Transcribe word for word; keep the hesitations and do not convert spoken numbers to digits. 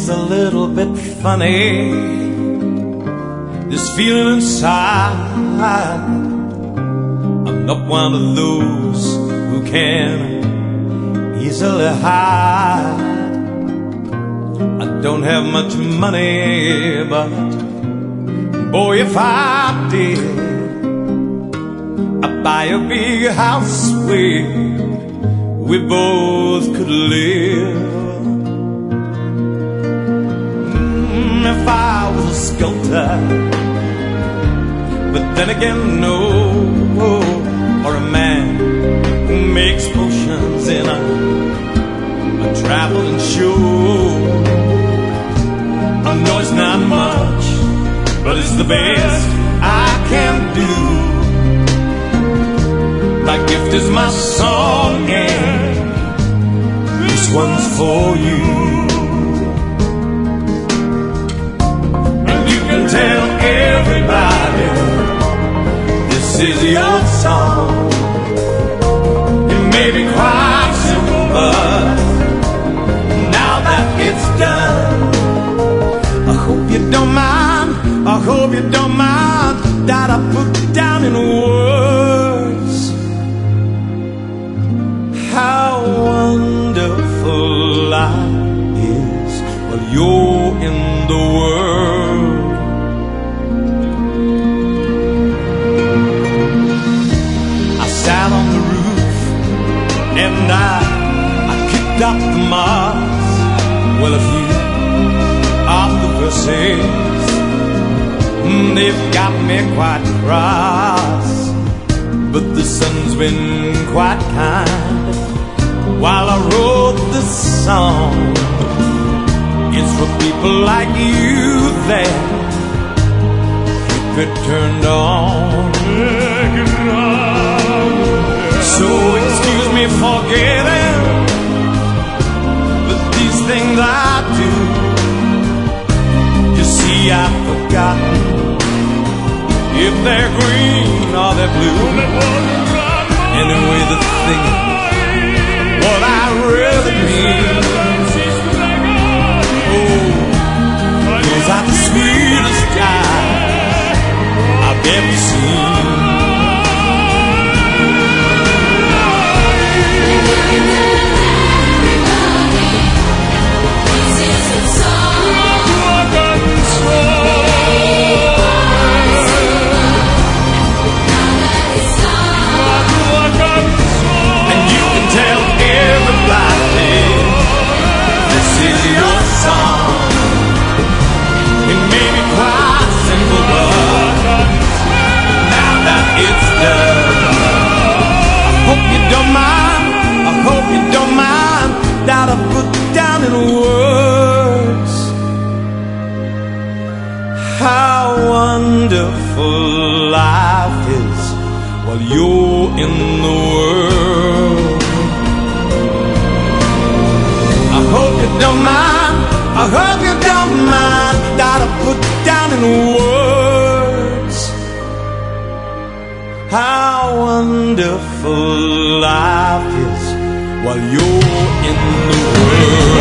It's a little bit funny, this feeling inside. I'm not one of those who can easily hide. I don't have much money, but boy, if I did, I'd buy a big house where we both could live. If I was a sculptor, but then again, no, or a man who makes potions in a, a traveling show. I know it's not much, but it's the best I can do. My gift is my song, and this one's for you. Tell everybody this is your song. It may be quite simple, but now that it's done, I hope you don't mind, I hope you don't mind that I put down in words how wonderful life is while you're in the world. Sat on the roof and I, I kicked up the moss. Well, a few of the verses, mm, they've got me quite cross, but the sun's been quite kind while I wrote this song. It's for people like you that keep it turned on. So excuse me for getting, but these things I do, you see I've forgotten if they're green or they're blue. Anyway, the thing is what I really mean. Oh, those are the sweetest skies I've ever seen. That I put down in words how wonderful life is while you're in the world. I hope you don't mind, I hope you don't mind that I put down in words how wonderful life is while you're in the world.